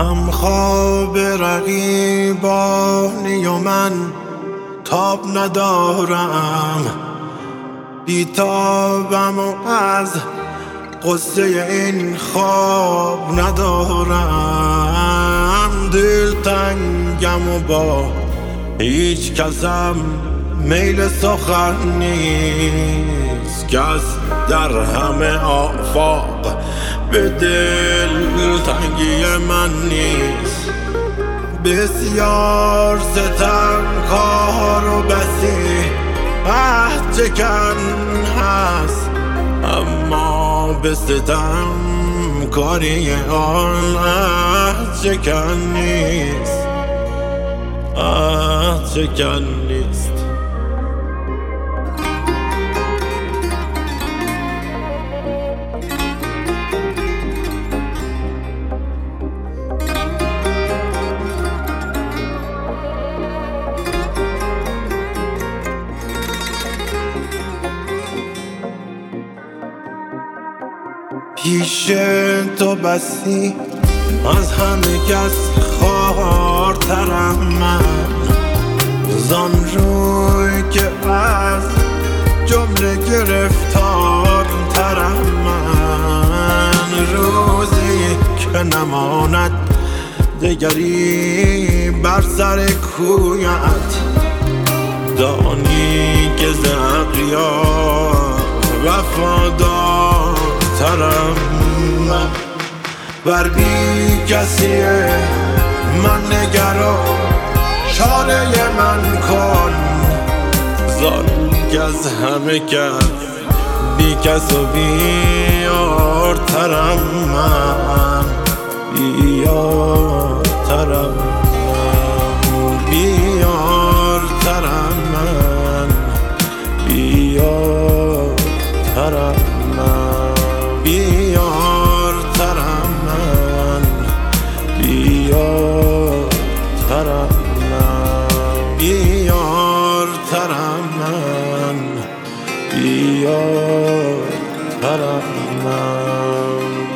هم خواب رقیبانی و من تاب ندارم، بیتابم و از قصه این خواب ندارم. دلتنگم و با هیچ کسم میل سخن نیست، کس در همه آفاق به دلتنگی من نیست. بسیار ستمکار و بسی عهد چکن هست، اما به ستم کاری آن عهد چکن نیست، عهد چکن نیست. پیش تو بسی از همه کس خوارترم من، زان روی که از جمله گرفتارترم من. روزی که نماند دگری بر سر کویت، دانی که ز اغیار وفادارترم من. بر بی کسی من نگرا، چاره من کن، زان که از همه کس بی کس و بیارترم من، بیارترم من، بیارترم من، بیارترم من، بیارترم من، بیارترم من، بیارترم من، بیارترم من.